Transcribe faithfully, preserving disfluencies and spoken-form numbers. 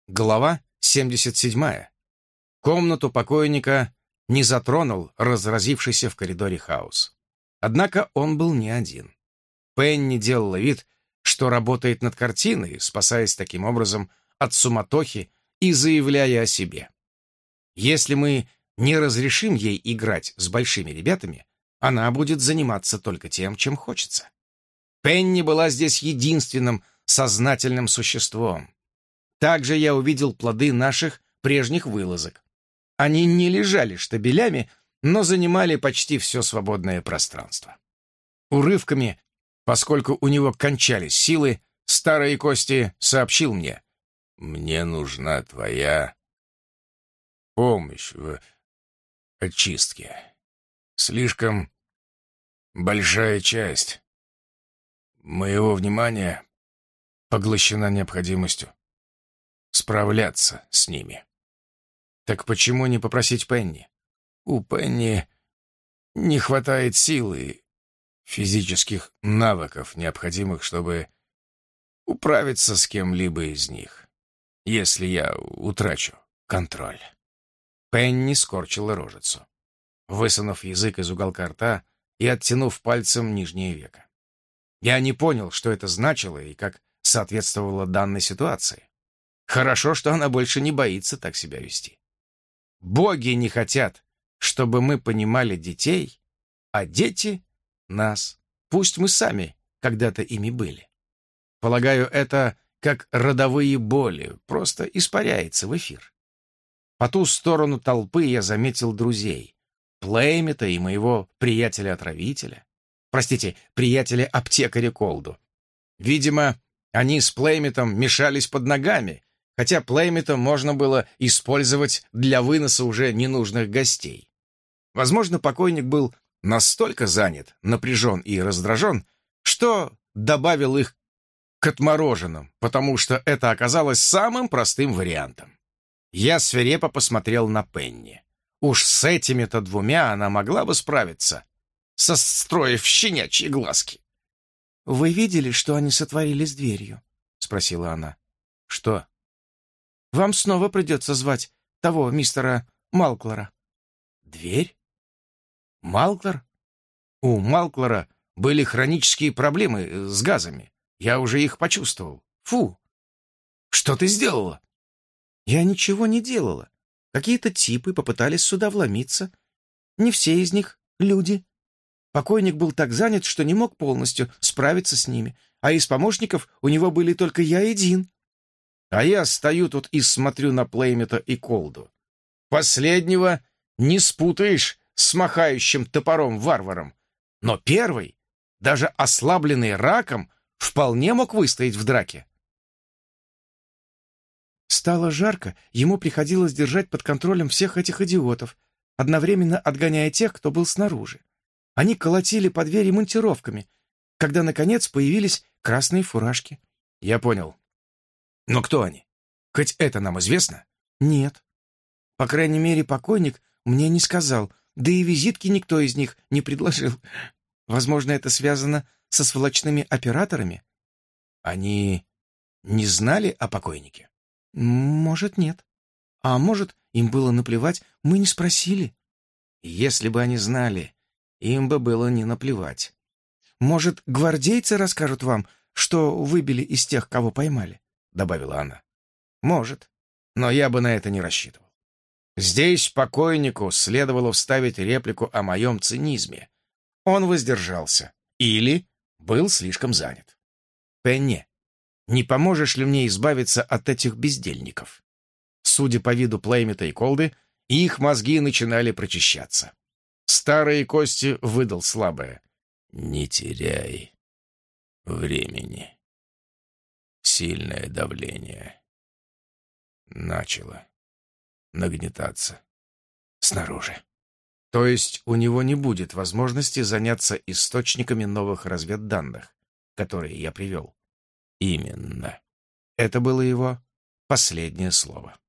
Глава семьдесят седьмая. Комнату покойника не затронул разразившийся в коридоре хаос. Однако он был не один. Пенни делала вид, что работает над картиной, спасаясь таким образом от суматохи и заявляя о себе. Если мы не разрешим ей играть с большими ребятами, она будет заниматься только тем, чем хочется. Пенни была здесь единственным сознательным существом. Также я увидел плоды наших прежних вылазок. Они не лежали штабелями, но занимали почти все свободное пространство. Урывками, поскольку у него кончались силы, старые кости сообщил мне: «Мне нужна твоя помощь в очистке. Слишком большая часть моего внимания поглощена необходимостью справляться с ними». Так почему не попросить Пенни? У Пенни не хватает силы и физических навыков, необходимых, чтобы управиться с кем-либо из них, если я утрачу контроль. Пенни скорчила рожицу, высунув язык из уголка рта и оттянув пальцем нижнее веко. Я не понял, что это значило и как соответствовало данной ситуации. Хорошо, что она больше не боится так себя вести. Боги не хотят, чтобы мы понимали детей, а дети — нас. Пусть мы сами когда-то ими были. Полагаю, это как родовые боли, просто испаряется в эфир. По ту сторону толпы я заметил друзей, Плеймита и моего приятеля-отравителя. Простите, приятеля-аптекаря Колду. Видимо, они с Плеймитом мешались под ногами, хотя Плеймита можно было использовать для выноса уже ненужных гостей. Возможно, покойник был настолько занят, напряжен и раздражен, что добавил их к отмороженным, потому что это оказалось самым простым вариантом. Я свирепо посмотрел на Пенни. Уж с этими-то двумя она могла бы справиться, состроив щенячьи глазки. «Вы видели, что они сотворили с дверью?» — спросила она. «Что?» «Вам снова придется звать того мистера Малклора». «Дверь? Малклор? У Малклора были хронические проблемы с газами. Я уже их почувствовал. Фу! Что ты сделала?» «Я ничего не делала. Какие-то типы попытались сюда вломиться. Не все из них люди. Покойник был так занят, что не мог полностью справиться с ними, а из помощников у него были только я один». А я стою тут и смотрю на Плеймита и Колду. Последнего не спутаешь с махающим топором варваром. Но первый, даже ослабленный раком, вполне мог выстоять в драке. Стало жарко, ему приходилось держать под контролем всех этих идиотов, одновременно отгоняя тех, кто был снаружи. Они колотили по двери монтировками, когда, наконец, появились красные фуражки. Я понял. Но кто они? Хоть это нам известно? Нет. По крайней мере, покойник мне не сказал, да и визитки никто из них не предложил. Возможно, это связано со сволочными операторами? Они не знали о покойнике? Может, нет. А может, им было наплевать, мы не спросили. Если бы они знали, им бы было не наплевать. Может, гвардейцы расскажут вам, что выбили из тех, кого поймали? — добавила она. «Может, но я бы на это не рассчитывал. Здесь покойнику следовало вставить реплику о моем цинизме. Он воздержался или был слишком занят. Пенни, не поможешь ли мне избавиться от этих бездельников?» Судя по виду Плеймита и Колды, их мозги начинали прочищаться. Старые кости выдал слабое: «Не теряй времени». Сильное давление начало нагнетаться снаружи. То есть у него не будет возможности заняться источниками новых разведданных, которые я привел. Именно. Это было его последнее слово.